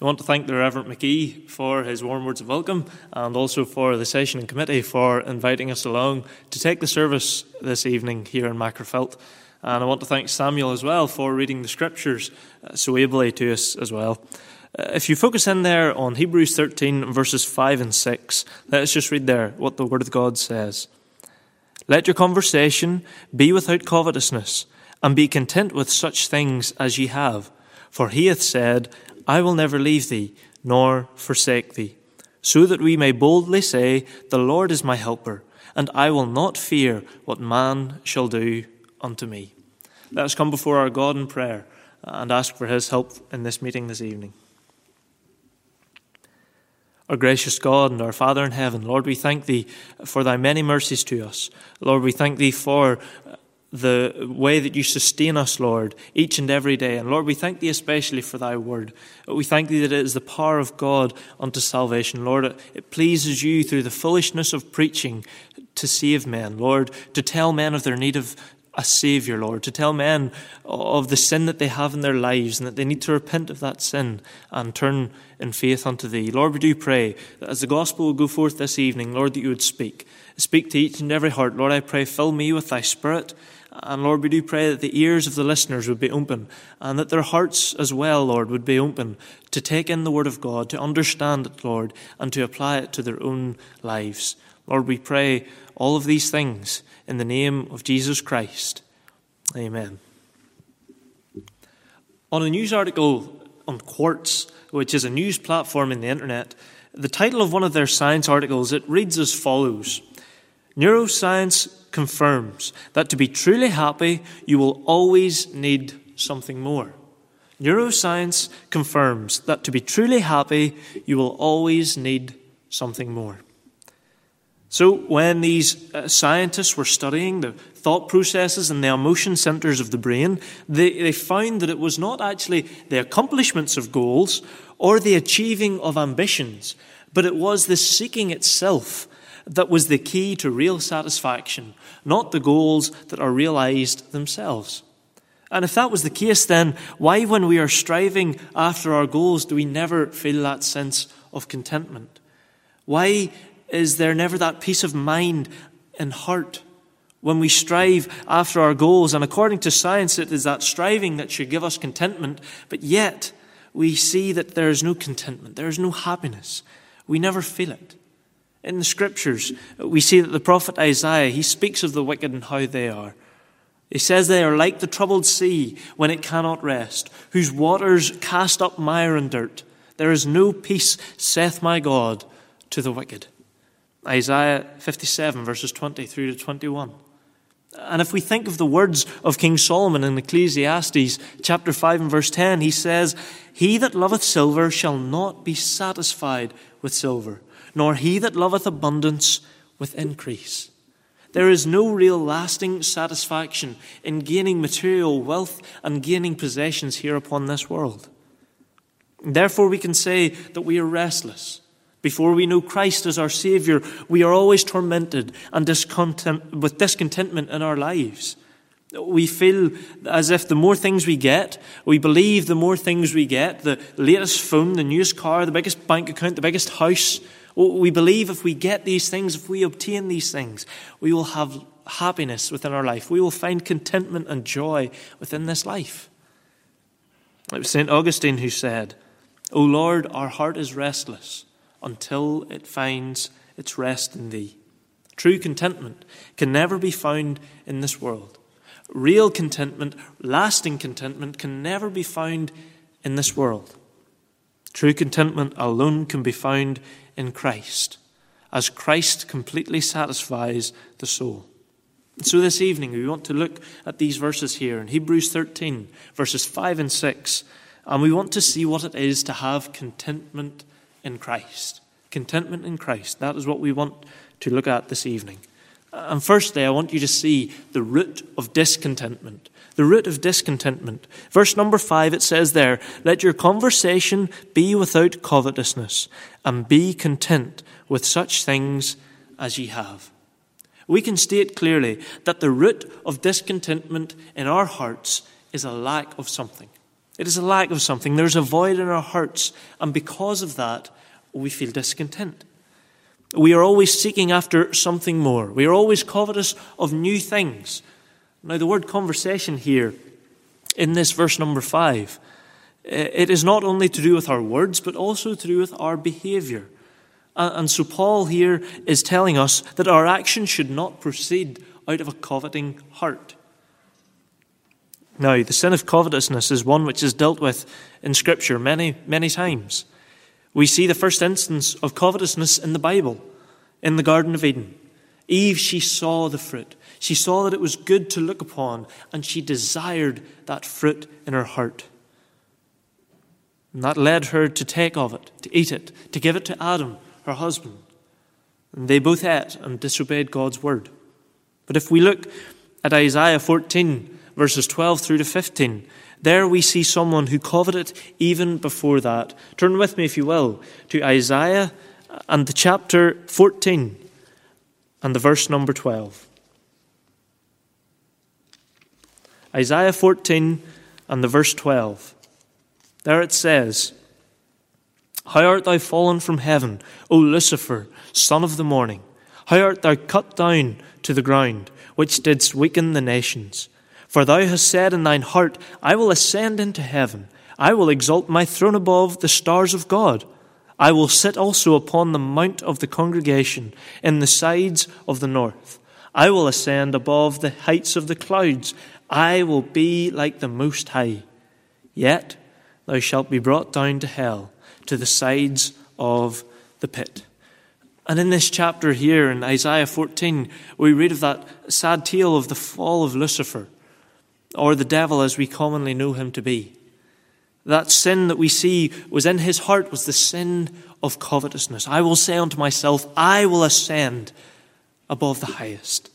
We want to thank the Reverend McGee for his warm words of welcome and also for the session and committee for inviting us along to take the service this evening here in Magherafelt. And I want to thank Samuel as well for reading the scriptures so ably to us as well. If you focus in there on Hebrews 13 verses 5 and 6, let us just read there what the Word of God says. Let your conversation be without covetousness, and be content with such things as ye have. For he hath said, I will never leave thee, nor forsake thee. So that we may boldly say, the Lord is my helper, and I will not fear what man shall do unto me. Let us come before our God in prayer and ask for his help in this meeting this evening. Our gracious God and our Father in heaven, Lord, we thank thee for thy many mercies to us. Lord, we thank thee for the way that you sustain us, Lord, each and every day. And Lord, we thank thee especially for thy word. We thank thee that it is the power of God unto salvation. Lord, it pleases you through the foolishness of preaching to save men, Lord, to tell men of their need of a Saviour, Lord, to tell men of the sin that they have in their lives and that they need to repent of that sin and turn in faith unto thee. Lord, we do pray that as the gospel will go forth this evening, Lord, that you would speak to each and every heart. Lord, I pray, fill me with thy Spirit. And Lord, we do pray that the ears of the listeners would be open and that their hearts as well, Lord, would be open to take in the word of God, to understand it, Lord, and to apply it to their own lives. Lord, we pray all of these things in the name of Jesus Christ. Amen. On a news article on Quartz, which is a news platform in the internet, the title of one of their science articles, it reads as follows. Neuroscience confirms that to be truly happy, you will always need something more. Neuroscience confirms that to be truly happy, you will always need something more. So when these scientists were studying the thought processes and the emotion centers of the brain, they found that it was not actually the accomplishments of goals or the achieving of ambitions, but it was the seeking itself that was the key to real satisfaction, not the goals that are realized themselves. And if that was the case, then why, when we are striving after our goals, do we never feel that sense of contentment? Why is there never that peace of mind and heart when we strive after our goals? And according to science, it is that striving that should give us contentment, but yet we see that there is no contentment, there is no happiness. We never feel it. In the scriptures, we see that the prophet Isaiah, he speaks of the wicked and how they are. He says they are like the troubled sea when it cannot rest, whose waters cast up mire and dirt. There is no peace, saith my God, to the wicked. Isaiah 57, verses 20 through to 21. And if we think of the words of King Solomon in Ecclesiastes chapter 5 and verse 10, he says, He that loveth silver shall not be satisfied with silver, nor he that loveth abundance with increase. There is no real lasting satisfaction in gaining material wealth and gaining possessions here upon this world. Therefore we can say that we are restless. Before we know Christ as our Saviour, we are always tormented and with discontentment in our lives. We feel as if the more things we get, we believe the more things we get, the latest phone, the newest car, the biggest bank account, the biggest house, we believe if we get these things, if we obtain these things, we will have happiness within our life. We will find contentment and joy within this life. It was St. Augustine who said, O Lord, our heart is restless until it finds its rest in thee. True contentment can never be found in this world. Real contentment, lasting contentment, can never be found in this world. True contentment alone can be found in Christ, as Christ completely satisfies the soul. And so this evening we want to look at these verses here in Hebrews 13, verses 5 and 6, and we want to see what it is to have contentment in Christ. Contentment in Christ. That is what we want to look at this evening. And firstly, I want you to see the root of discontentment. The root of discontentment. Verse number 5, it says there, Let your conversation be without covetousness, and be content with such things as ye have. We can state clearly that the root of discontentment in our hearts is a lack of something. It is a lack of something. There's a void in our hearts, and because of that, we feel discontent. We are always seeking after something more. We are always covetous of new things. Now, the word conversation here, in this verse number 5, it is not only to do with our words, but also to do with our behavior. And so Paul here is telling us that our action should not proceed out of a coveting heart. Now, the sin of covetousness is one which is dealt with in Scripture many, many times. We see the first instance of covetousness in the Bible, in the Garden of Eden. Eve, she saw the fruit. She saw that it was good to look upon, and she desired that fruit in her heart. And that led her to take of it, to eat it, to give it to Adam, her husband. And they both ate and disobeyed God's word. But if we look at Isaiah 14, verses 12 through to 15, there we see someone who coveted even before that. Turn with me, if you will, to Isaiah and the chapter 14 and the verse number 12. Isaiah 14 and the verse 12. There it says, "How art thou fallen from heaven, O Lucifer, son of the morning? How art thou cut down to the ground, which didst weaken the nations? For thou hast said in thine heart, I will ascend into heaven. I will exalt my throne above the stars of God. I will sit also upon the mount of the congregation in the sides of the north. I will ascend above the heights of the clouds. I will be like the Most High. Yet thou shalt be brought down to hell, to the sides of the pit." And in this chapter here, in Isaiah 14, we read of that sad tale of the fall of Lucifer, or the devil as we commonly know him to be. That sin that we see was in his heart was the sin of covetousness. I will say unto myself, I will ascend above the highest.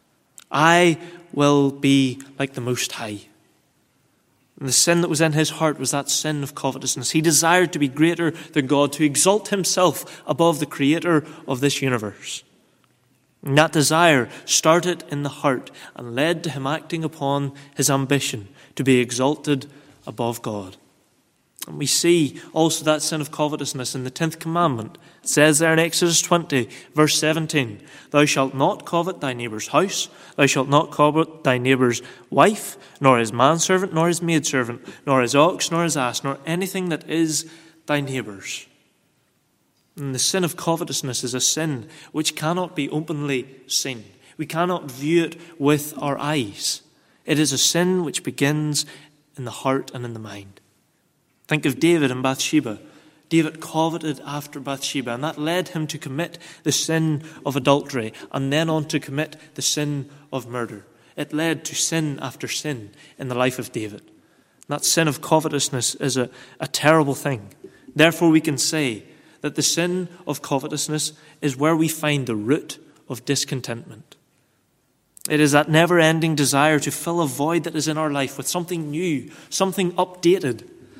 I will be like the Most High. And the sin that was in his heart was that sin of covetousness. He desired to be greater than God, to exalt himself above the creator of this universe. And that desire started in the heart and led to him acting upon his ambition to be exalted above God. And we see also that sin of covetousness in the 10th commandment. It says there in Exodus 20, verse 17, "Thou shalt not covet thy neighbour's house, thou shalt not covet thy neighbour's wife, nor his manservant, nor his maidservant, nor his ox, nor his ass, nor anything that is thy neighbour's." And the sin of covetousness is a sin which cannot be openly seen. We cannot view it with our eyes. It is a sin which begins in the heart and in the mind. Think of David and Bathsheba. David coveted after Bathsheba, and that led him to commit the sin of adultery, and then on to commit the sin of murder. It led to sin after sin in the life of David. That sin of covetousness is a terrible thing. Therefore, we can say that the sin of covetousness is where we find the root of discontentment. It is that never-ending desire to fill a void that is in our life with something new, something updated.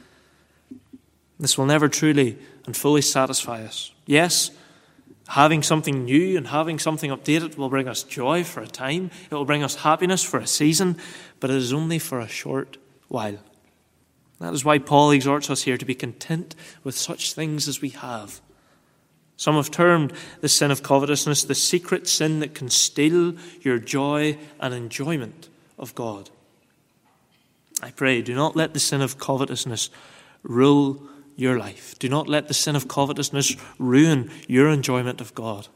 This will never truly and fully satisfy us. Yes, having something new and having something updated will bring us joy for a time. It will bring us happiness for a season, but it is only for a short while. That is why Paul exhorts us here to be content with such things as we have. Some have termed the sin of covetousness the secret sin that can steal your joy and enjoyment of God. I pray, do not let the sin of covetousness rule your life. Do not let the sin of covetousness ruin your enjoyment of God.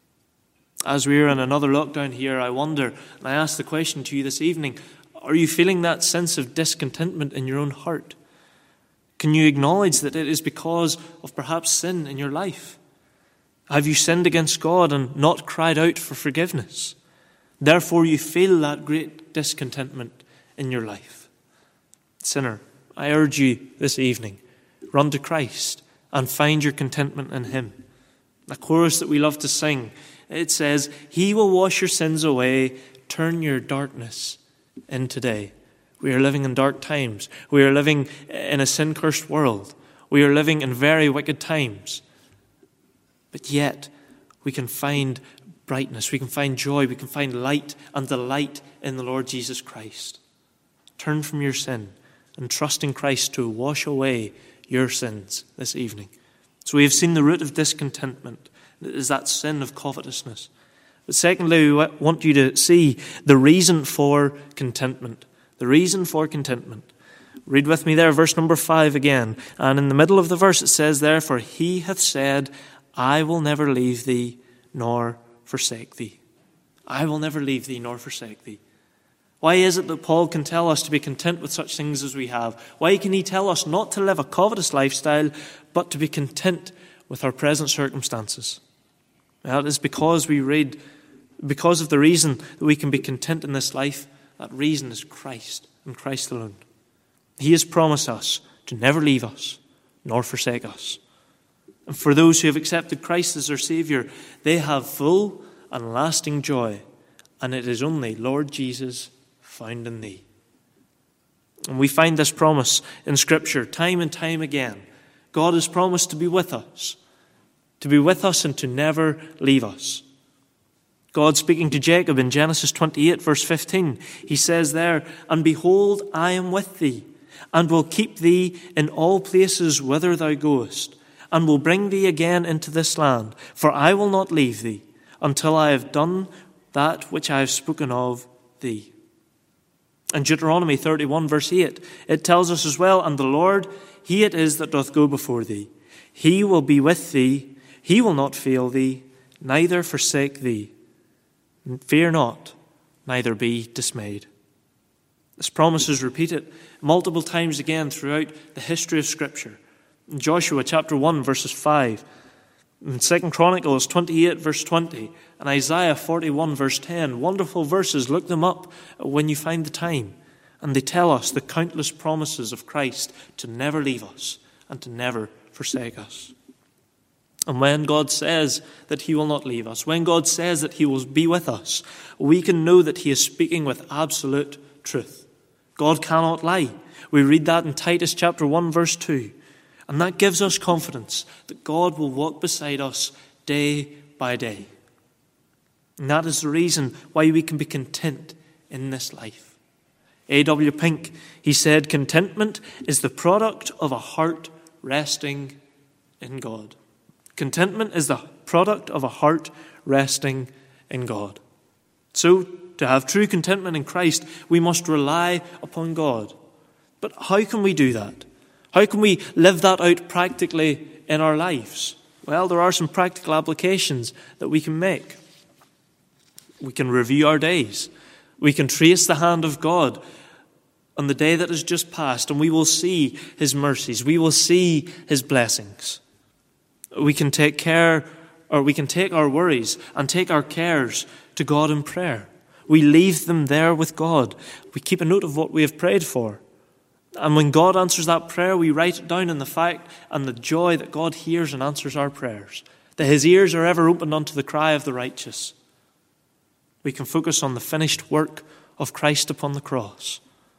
As we are in another lockdown here, I wonder, and I ask the question to you this evening, are you feeling that sense of discontentment in your own heart? Can you acknowledge that it is because of perhaps sin in your life? Have you sinned against God and not cried out for forgiveness? Therefore you feel that great discontentment in your life. Sinner, I urge you this evening, run to Christ and find your contentment in him. The chorus that we love to sing, it says, "He will wash your sins away, turn your darkness into day." We are living in dark times. We are living in a sin-cursed world. We are living in very wicked times. But yet, we can find brightness, we can find joy, we can find light and delight in the Lord Jesus Christ. Turn from your sin and trust in Christ to wash away your sins this evening. So we have seen the root of discontentment. It is that sin of covetousness. But secondly, we want you to see the reason for contentment. The reason for contentment. Read with me there, verse number 5 again. And in the middle of the verse it says, "Therefore he hath said, I will never leave thee nor forsake thee." I will never leave thee nor forsake thee. Why is it that Paul can tell us to be content with such things as we have? Why can he tell us not to live a covetous lifestyle, but to be content with our present circumstances? Well, it is because we read, because of the reason that we can be content in this life. That reason is Christ and Christ alone. He has promised us to never leave us nor forsake us. And for those who have accepted Christ as their Saviour, they have full and lasting joy. And it is only Lord Jesus found in thee. And we find this promise in Scripture time and time again. God has promised to be with us and to never leave us. God speaking to Jacob in Genesis 28 verse 15, he says there, "And behold, I am with thee, and will keep thee in all places whither thou goest, and will bring thee again into this land, for I will not leave thee, until I have done that which I have spoken of thee." In Deuteronomy 31 verse 8, it tells us as well, "And the Lord, he it is that doth go before thee. He will be with thee, he will not fail thee, neither forsake thee. Fear not, neither be dismayed." This promise is repeated multiple times again throughout the history of Scripture. In Joshua chapter 1 verses 5, in 2 Chronicles 28 verse 20, and Isaiah 41 verse 10. Wonderful verses, look them up when you find the time. And they tell us the countless promises of Christ to never leave us and to never forsake us. And when God says that he will not leave us, when God says that he will be with us, we can know that he is speaking with absolute truth. God cannot lie. We read that in Titus chapter 1 verse 2. And that gives us confidence that God will walk beside us day by day. And that is the reason why we can be content in this life. A.W. Pink, he said, "Contentment is the product of a heart resting in God." Contentment is the product of a heart resting in God. So, to have true contentment in Christ, we must rely upon God. But how can we do that? How can we live that out practically in our lives? Well, there are some practical applications that we can make. We can review our days. We can trace the hand of God on the day that has just passed, and we will see his mercies. We will see his blessings. We can take our worries and take our cares to God in prayer. We leave them there with God. We keep a note of what we have prayed for. And when God answers that prayer, we write it down in the fact and the joy that God hears and answers our prayers, that his ears are ever opened unto the cry of the righteous. We can focus on the finished work of Christ upon the cross,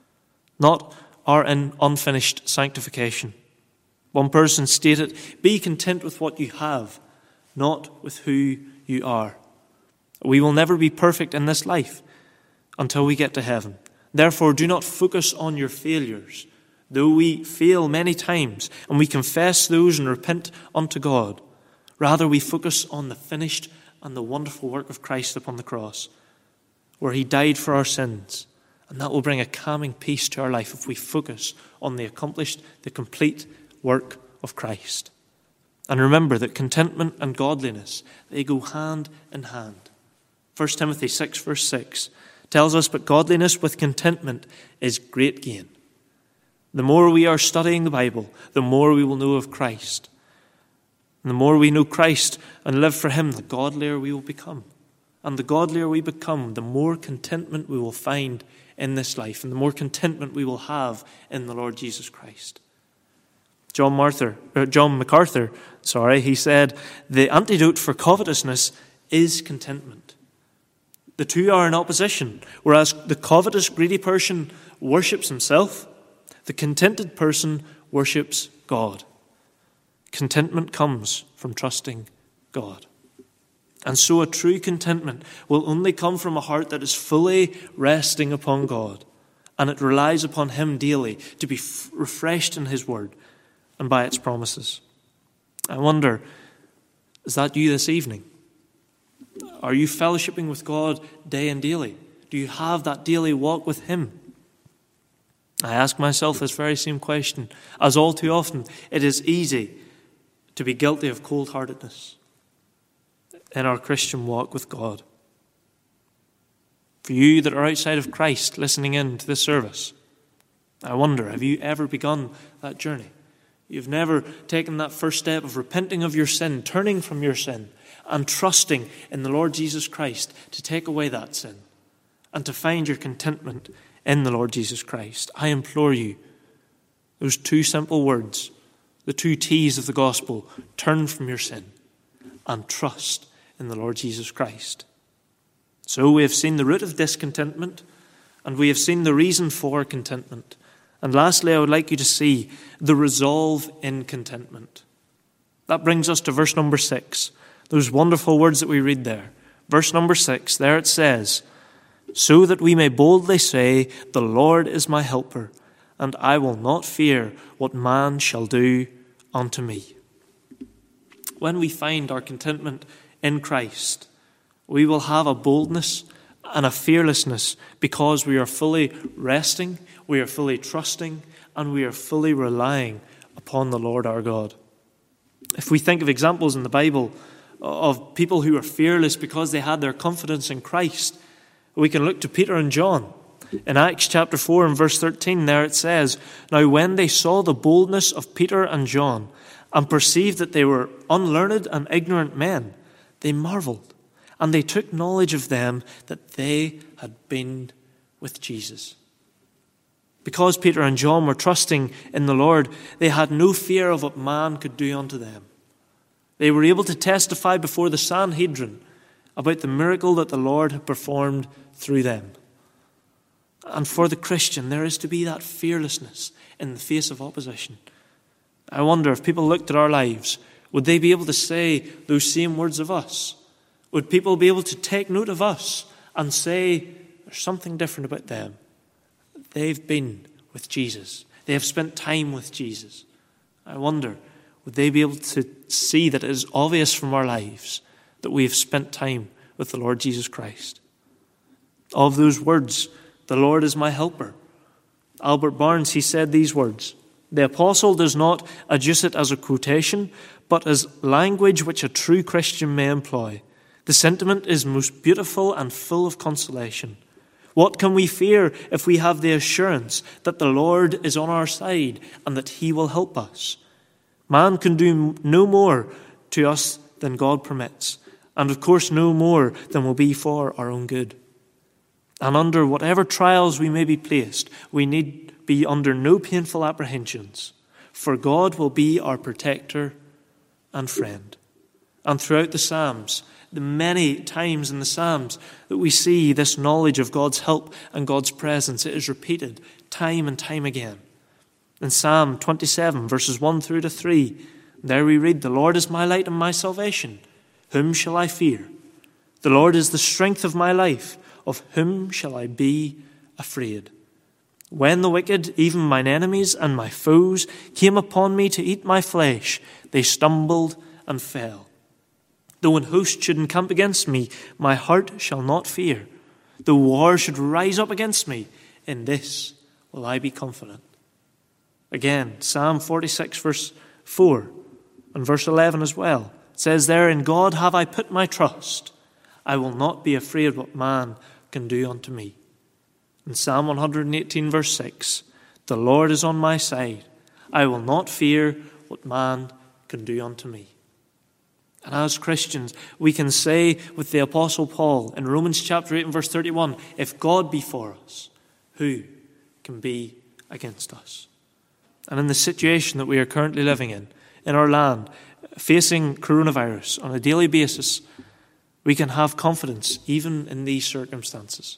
not our unfinished sanctification. One person stated, "Be content with what you have, not with who you are." We will never be perfect in this life until we get to heaven. Therefore, do not focus on your failures, though we fail many times, and we confess those and repent unto God. Rather, we focus on the finished and the wonderful work of Christ upon the cross, where he died for our sins. And that will bring a calming peace to our life if we focus on the complete work of Christ. And remember that contentment and godliness, they go hand in hand. 1 Timothy 6 verse 6 tells us, "But godliness with contentment is great gain." The more we are studying the Bible, the more we will know of Christ. And the more we know Christ and live for him, the godlier we will become. And the godlier we become, the more contentment we will find in this life, and the more contentment we will have in the Lord Jesus Christ. John MacArthur, he said, "The antidote for covetousness is contentment." The two are in opposition. Whereas the covetous, greedy person worships himself, the contented person worships God. Contentment comes from trusting God. And so a true contentment will only come from a heart that is fully resting upon God. and it relies upon him daily to be refreshed in his word and by its promises. I wonder, is that you this evening? Are you fellowshipping with God day and daily? Do you have that daily walk with him? I ask myself this very same question, as all too often it is easy to be guilty of cold-heartedness in our Christian walk with God. For you that are outside of Christ listening in to this service, I wonder, have you ever begun that journey? You've never taken that first step of repenting of your sin, turning from your sin, and trusting in the Lord Jesus Christ to take away that sin and to find your contentment in the Lord Jesus Christ. I implore you, those two simple words, the two T's of the gospel, turn from your sin and trust in the Lord Jesus Christ. So we have seen the root of discontentment, and we have seen the reason for contentment. And lastly, I would like you to see the resolve in contentment. That brings us to verse number 6, those wonderful words that we read there. Verse number 6, there it says, "So that we may boldly say, the Lord is my helper, and I will not fear what man shall do unto me." When we find our contentment in Christ, we will have a boldness and a fearlessness because we are fully resting, we are fully trusting, and we are fully relying upon the Lord our God. If we think of examples in the Bible of people who are fearless because they had their confidence in Christ, we can look to Peter and John. In Acts chapter 4 and verse 13, there it says, "Now when they saw the boldness of Peter and John and perceived that they were unlearned and ignorant men, they marveled, and they took knowledge of them that they had been with Jesus." Because Peter and John were trusting in the Lord, they had no fear of what man could do unto them. They were able to testify before the Sanhedrin about the miracle that the Lord had performed through them. And for the Christian, there is to be that fearlessness in the face of opposition. I wonder if people looked at our lives, would they be able to say those same words of us? Would people be able to take note of us and say, there's something different about them? They've been with Jesus. They have spent time with Jesus. I wonder, would they be able to see that it is obvious from our lives that we have spent time with the Lord Jesus Christ? Of those words, "The Lord is my helper," Albert Barnes, he said these words, "The apostle does not adduce it as a quotation, but as language which a true Christian may employ. The sentiment is most beautiful and full of consolation. What can we fear if we have the assurance that the Lord is on our side and that he will help us? Man can do no more to us than God permits, and of course no more than will be for our own good. And under whatever trials we may be placed, we need be under no painful apprehensions, for God will be our protector and friend." And throughout the Psalms, the many times in the Psalms that we see this knowledge of God's help and God's presence, it is repeated time and time again. In Psalm 27, verses 1 through to 3, there we read, "The Lord is my light and my salvation. Whom shall I fear? The Lord is the strength of my life. Of whom shall I be afraid? When the wicked, even mine enemies and my foes, came upon me to eat my flesh, they stumbled and fell. Though an host should encamp against me, my heart shall not fear. Though war should rise up against me, in this will I be confident." Again, Psalm 46, verse 4, and verse 11 as well. It says there, "In God have I put my trust. I will not be afraid what man can do unto me." In Psalm 118, verse 6, "The Lord is on my side. I will not fear what man can do unto me." And as Christians, we can say with the Apostle Paul in Romans chapter 8 and verse 31, "If God be for us, who can be against us?" And in the situation that we are currently living in our land, facing coronavirus on a daily basis, we can have confidence even in these circumstances.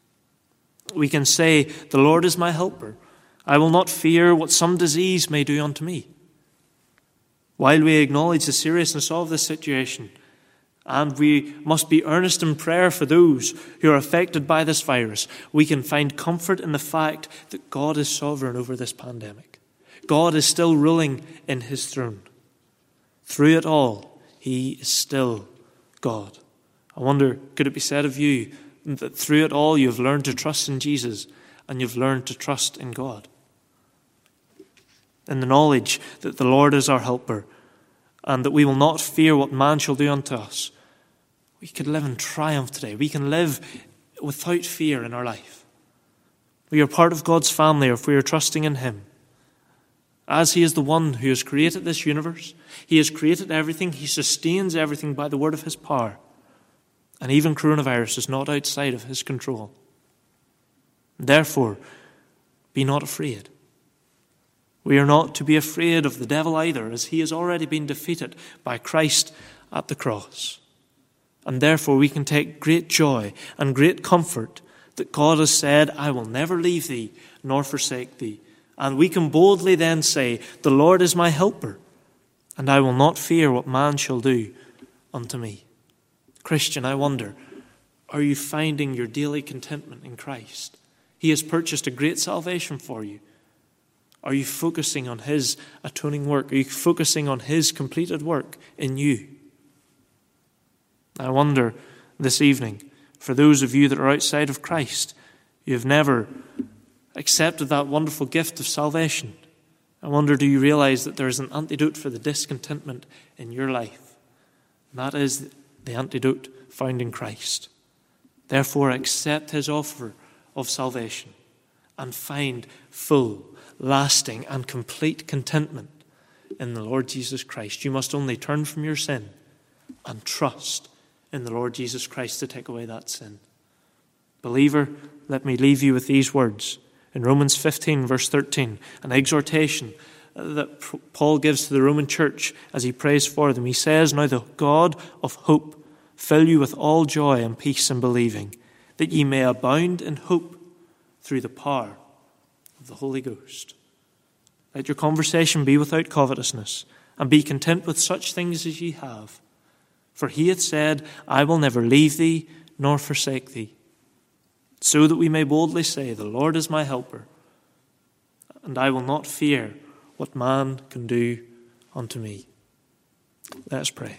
We can say, "The Lord is my helper. I will not fear what some disease may do unto me." While we acknowledge the seriousness of this situation, And we must be earnest in prayer for those who are affected by this virus. We can find comfort in the fact that God is sovereign over this pandemic. God is still ruling in his throne. Through it all, he is still God. I wonder, could it be said of you that through it all you've learned to trust in Jesus and you've learned to trust in God? In the knowledge that the Lord is our helper and that we will not fear what man shall do unto us, we could live in triumph today. We can live without fear in our life. We are part of God's family if we are trusting in him. As he is the one who has created this universe, he has created everything, he sustains everything by the word of his power. And even coronavirus is not outside of his control. Therefore, be not afraid. We are not to be afraid of the devil either, as he has already been defeated by Christ at the cross. And therefore we can take great joy and great comfort that God has said, I will never leave thee nor forsake thee. And we can boldly then say, the Lord is my helper, and I will not fear what man shall do unto me. Christian, I wonder, are you finding your daily contentment in Christ? He has purchased a great salvation for you. Are you focusing on his atoning work? Are you focusing on his completed work in you? I wonder this evening, for those of you that are outside of Christ, you have never accepted that wonderful gift of salvation. I wonder, do you realize that there is an antidote for the discontentment in your life? And that is the antidote found in Christ. Therefore, accept his offer of salvation and find full, lasting, and complete contentment in the Lord Jesus Christ. You must only turn from your sin and trust in the Lord Jesus Christ to take away that sin. Believer, let me leave you with these words. In Romans 15, verse 13, an exhortation that Paul gives to the Roman church as he prays for them. He says, now the God of hope fill you with all joy and peace in believing, that ye may abound in hope through the power of the Holy Ghost. Let your conversation be without covetousness, and be content with such things as ye have. For he hath said, I will never leave thee nor forsake thee. So that we may boldly say, the Lord is my helper, and I will not fear what man can do unto me. Let us pray.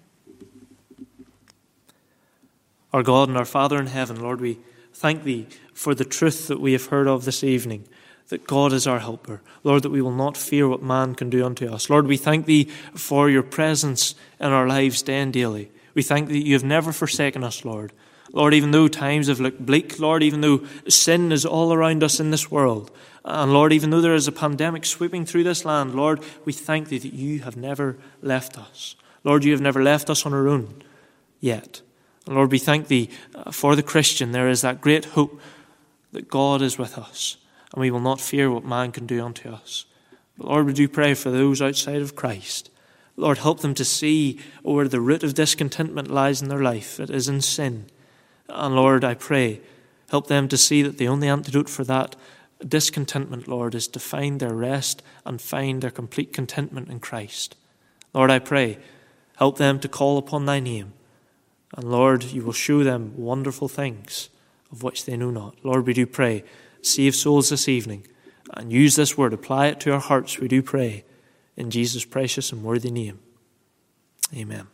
Our God and our Father in heaven, Lord, we thank thee for the truth that we have heard of this evening, that God is our helper. Lord, that we will not fear what man can do unto us. Lord, we thank thee for your presence in our lives day and daily. We thank thee that you have never forsaken us, Lord. Lord, even though times have looked bleak, Lord, even though sin is all around us in this world, and Lord, even though there is a pandemic sweeping through this land, Lord, we thank thee that you have never left us. Lord, you have never left us on our own yet. And Lord, we thank thee for the Christian. There is that great hope that God is with us, and we will not fear what man can do unto us. But Lord, we do pray for those outside of Christ. Lord, help them to see where the root of discontentment lies in their life. It is in sin. And Lord, I pray, help them to see that the only antidote for that discontentment, Lord, is to find their rest and find their complete contentment in Christ. Lord, I pray, help them to call upon thy name. And Lord, you will show them wonderful things of which they know not. Lord, we do pray, save souls this evening and use this word, apply it to our hearts, we do pray, in Jesus' precious and worthy name. Amen.